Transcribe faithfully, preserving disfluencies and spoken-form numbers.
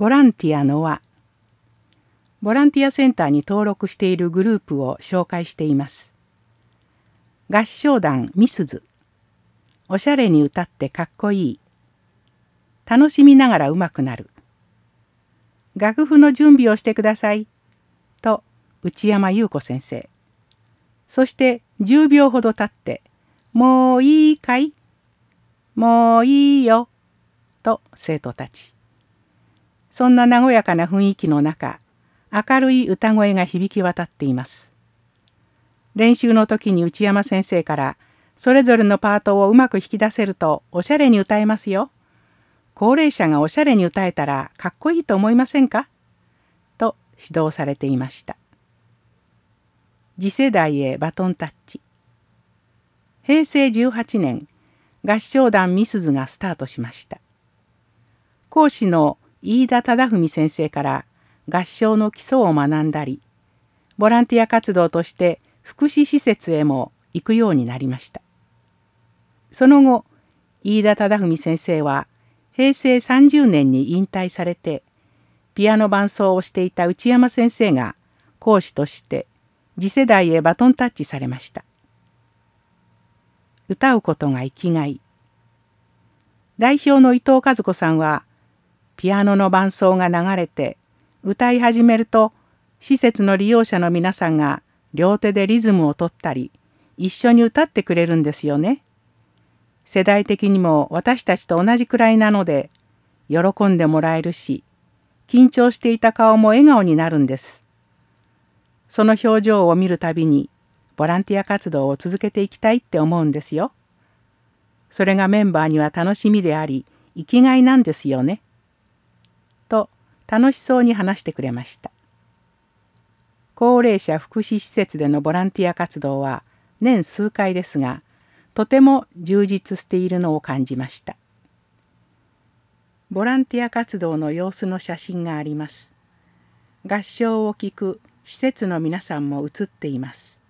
ボランティアの輪。ボランティアセンターに登録しているグループを紹介しています。合唱団みすず。おしゃれに歌ってかっこいい。楽しみながらうまくなる。楽譜の準備をしてください。と内山優子先生。そしてじゅうびょうほど経って、もういいかい？もういいよ。と生徒たち。そんな和やかな雰囲気の中、明るい歌声が響き渡っています。練習の時に内山先生から、それぞれのパートをうまく弾き出せるとおしゃれに歌えますよ。高齢者がおしゃれに歌えたらかっこいいと思いませんか？と指導されていました。次世代へバトンタッチ。へいせいじゅうはちねん、合唱団みすずがスタートしました。講師の飯田忠文先生から合唱の基礎を学んだり、ボランティア活動として福祉施設へも行くようになりました。その後、飯田忠文先生はへいせいさんじゅうねんに引退されて、ピアノ伴奏をしていた内山先生が講師として次世代へバトンタッチされました。歌うことが生きがい。代表の伊藤和子さんは、ピアノの伴奏が流れて歌い始めると、施設の利用者の皆さんが両手でリズムを取ったり、一緒に歌ってくれるんですよね。世代的にも私たちと同じくらいなので、喜んでもらえるし、緊張していた顔も笑顔になるんです。その表情を見るたびに、ボランティア活動を続けていきたいって思うんですよ。それがメンバーには楽しみであり、生きがいなんですよね。と楽しそうに話してくれました。高齢者福祉施設でのボランティア活動は年数回ですが、とても充実しているのを感じました。ボランティア活動の様子の写真があります。合唱を聴く施設の皆さんも写っています。